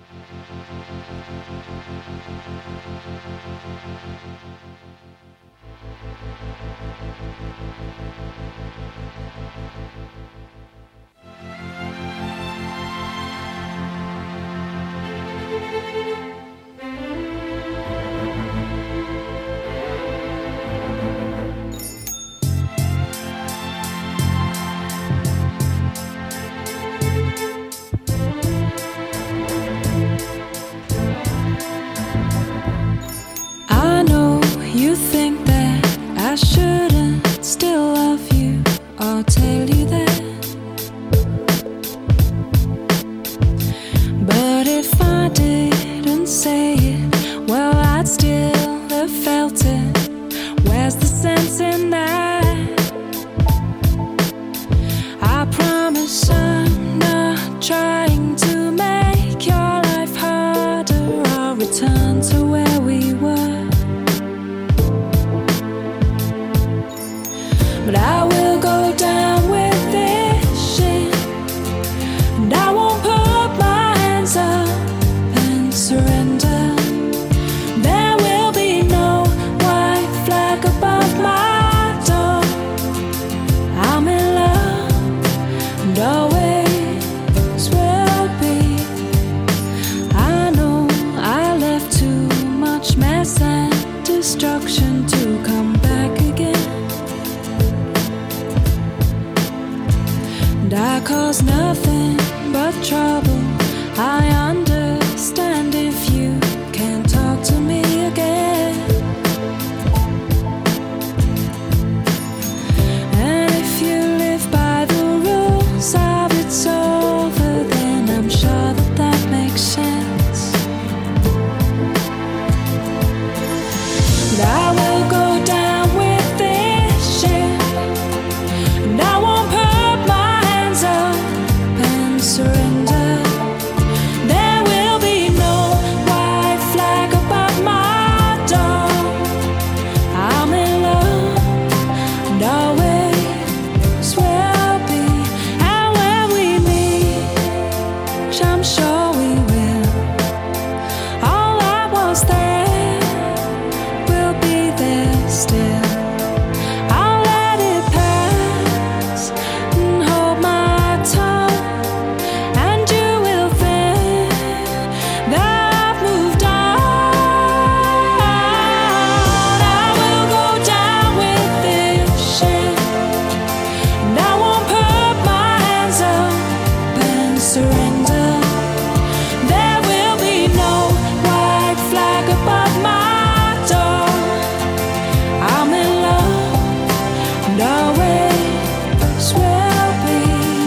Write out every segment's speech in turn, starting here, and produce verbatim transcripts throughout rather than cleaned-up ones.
I know you think that I shouldn't still love you or tell you that, but if I didn't say it, well, I'd still have felt it. Where's the sense in that? I promise I'm not trying to make your life harder or return to where we were. But I will go down with this shit, and I won't put my hands up and surrender. There will be no white flag above my door. I'm in love and always will be. I know I left too much mess and destruction to come back again. And I cause nothing but trouble. I understand if you can't talk to me again. And if you live by the rules of it's over, then I'm sure that that makes sense. And I will go down with this shit, and I won't put my hands up and surrender. There will be no white flag above my door. I'm in love and always will be. And when we meet, which I'm sure we will, all that was there will be there still. I'll let it pass and hold my tongue, and you will think that I've moved on. I will go down with this shit, and I won't put my hands up and surrender. There will be no white flag above my door. I'm in love and always will be.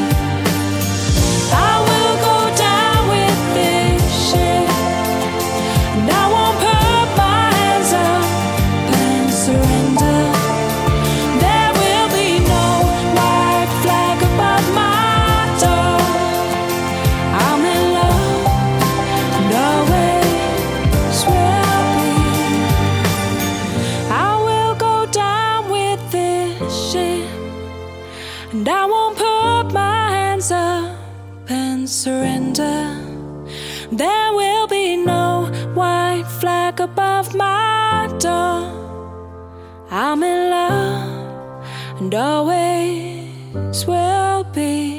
I will go down with this shit, and I won't put my hands up and surrender. There will be no white flag above my door. I'm in love and always will be. I will go down with this shit, and I won't put my hands up and surrender. There will be no white flag above my door. I'm in love and always will be.